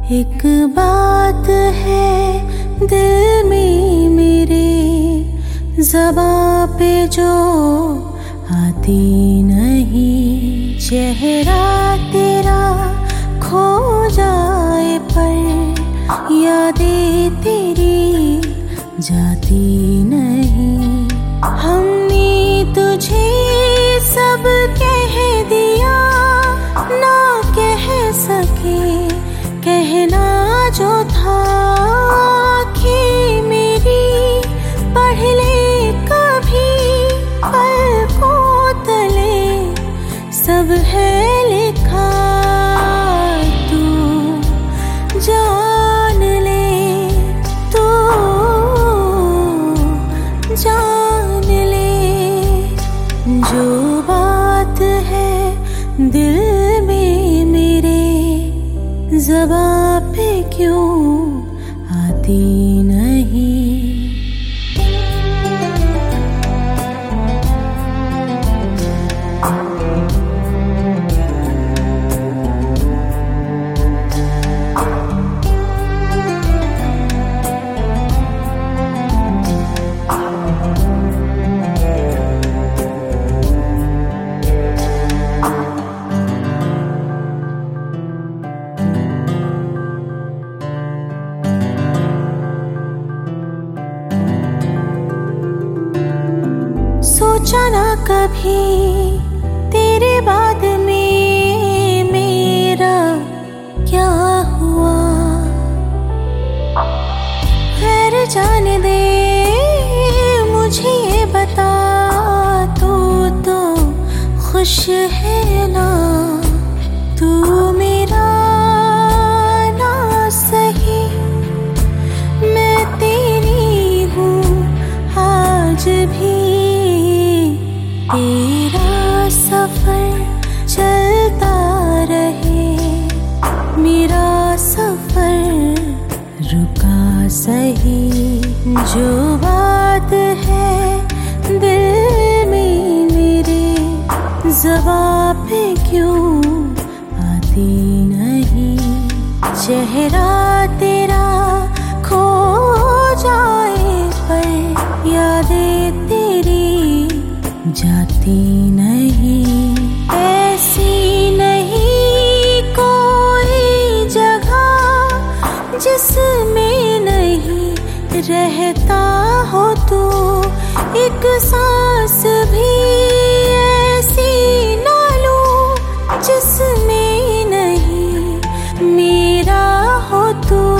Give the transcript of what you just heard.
एक बात है दिल में मेरे, ज़बां पे जो आती नहीं। चेहरा तेरा खो जाए पर यादें तेरी जाती नहीं। हमने तुझे सब कह दिया, ना कह सके कहना जो था कि मेरी पढ़ ले कभी पलकों तले सब है लिखा। तू जान ले, तू जान ले, जो बात है दिल में मेरे, ज़बां पे क्यों आती नहीं। सोचा ना कभी तेरे बाद में मेरा क्या हुआ। खैर जाने दे, मुझे ये बता, तू तो खुश है ना। तू मेरा ना सही, मैं तेरी हूँ आज भी। तेरा सफर चलता रहे, मेरा सफर रुका सही। जो बात है दिल में मेरे, ज़बां पे क्यों आती नहीं। चेहरा तेरा खो जाए पर यादें तेरी जाती नहीं। ऐसी नहीं कोई जगह जिसमें नहीं रहता हो तू। एक सांस भी ऐसी ना लूं जिसमें नहीं मेरा हो तू।